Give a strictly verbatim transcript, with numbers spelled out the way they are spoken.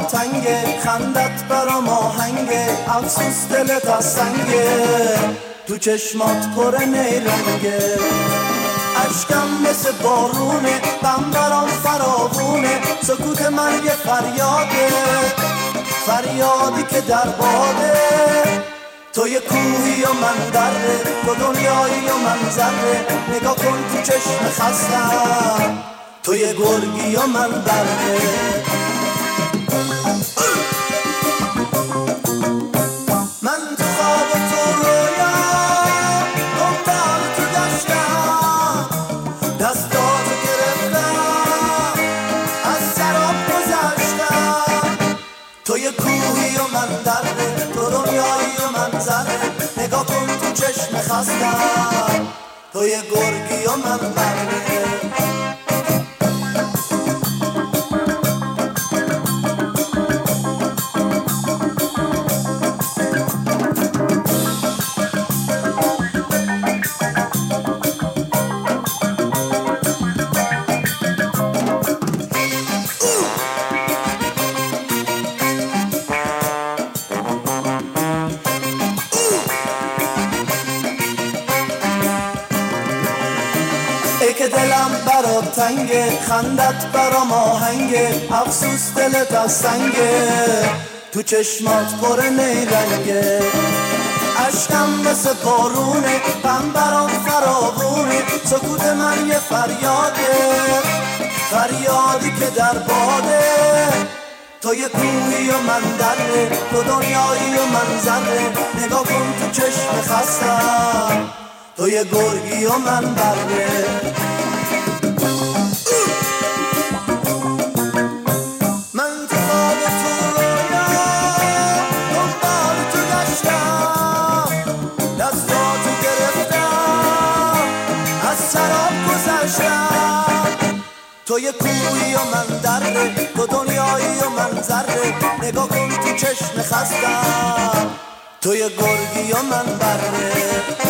برات تنگه، خندت برام آهنگه، افسوس دلت از سنگه، تو چشمات پر نیرنگه، اشکم مثل بارونه، غم برام فراوونه، سکوت من یه فریاده، فریادی که در باده، تو یه کوهی و من دره، تو دنیایی و من ذره، نگاه کن تو چشم خستم، تو یه گرگی و من بره. من تو خواب و تو رویا دنبال تو گشتم، دستاتو گرفتم از سراب گذشتم، تو یه کوهی و من دره، تو دنیایی و من ذره، نگاه کن تو چشم خستم، تو یه گرگی و من بره. ای که دلم برات تنگه، خندت برام آهنگه، افسوس دلت از سنگه، تو چشمات پر نیرنگه، اشکم مثل بارونه، غم برام فراوونه، سکوت من یه فریاده، فریادی که در باده، تو یه کوهی و من دره، تو دنیایی و من ذره، نگاه کن تو چشم خستم، تو یه گرگی و من بره. من تو خواب تو رویا دنبال تو گشتم، دستاتو گرفتم از سراب گذشتم، تو یه کوهی و من دره، تو دنیایی و من ذره، نگاه کن تو چشم خستم، تو یه گرگی و من بره.